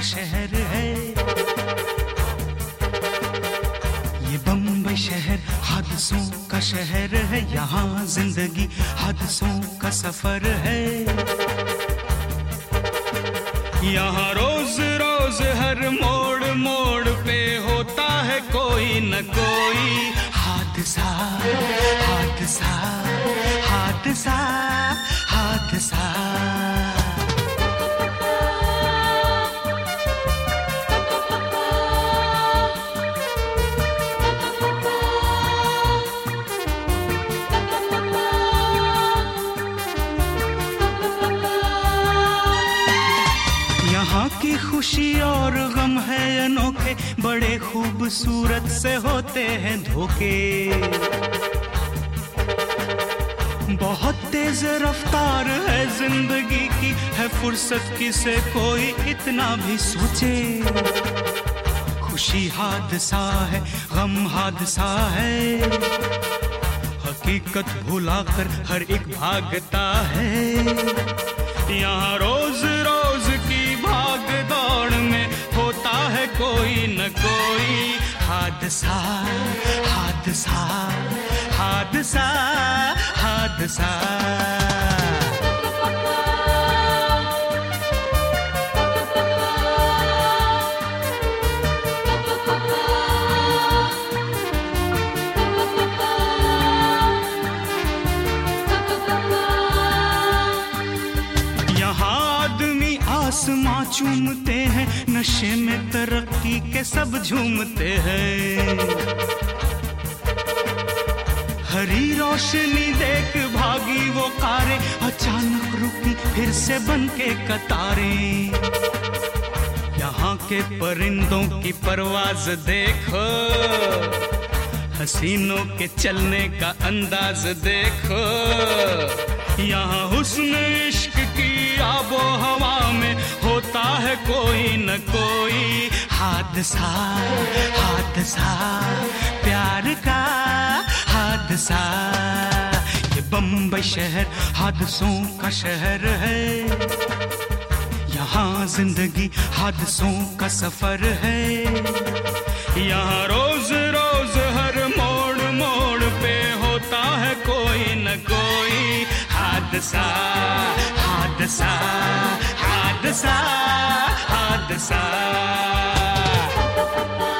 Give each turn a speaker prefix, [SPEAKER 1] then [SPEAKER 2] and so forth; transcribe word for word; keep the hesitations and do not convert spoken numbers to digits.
[SPEAKER 1] शहर है ये बम्बई शहर, हादसों का शहर है। यहाँ जिंदगी हादसों का सफर है। यहाँ रोज रोज हर मोड़ मोड़ पे होता है कोई न कोई हादसा हादसा हादसा हादसा। यहाँ की खुशी और गम है अनोखे, बड़े खूबसूरत से होते हैं धोखे। बहुत तेज रफ्तार है जिंदगी की, है फुर्सत किसे कोई इतना भी सोचे। खुशी हादसा है, गम हादसा है, हकीकत भुलाकर हर एक भागता है। यहाँ रोज रोज की भाग दौड़ में होता है कोई न कोई हादसा हादसा हादसा हादसा। आसमां चूमते हैं, नशे में तरक्की के सब झूमते हैं। हरी रोशनी देख भागी वो कारें, अचानक रुकी फिर से बन के कतारें। यहाँ के परिंदों की परवाज देखो, हसीनों के चलने का अंदाज देखो। यहाँ हुस्न इश्क की आबो हवा में होता है कोई न कोई हादसा हादसा प्यार का हादसा। ये बम्बई शहर हादसों का शहर है। यहाँ जिंदगी हादसों का सफर है। यहाँ रोज रोज हर मोड़ मोड़ पे होता है कोई न कोई हादसा हादसा हादसा हादसा।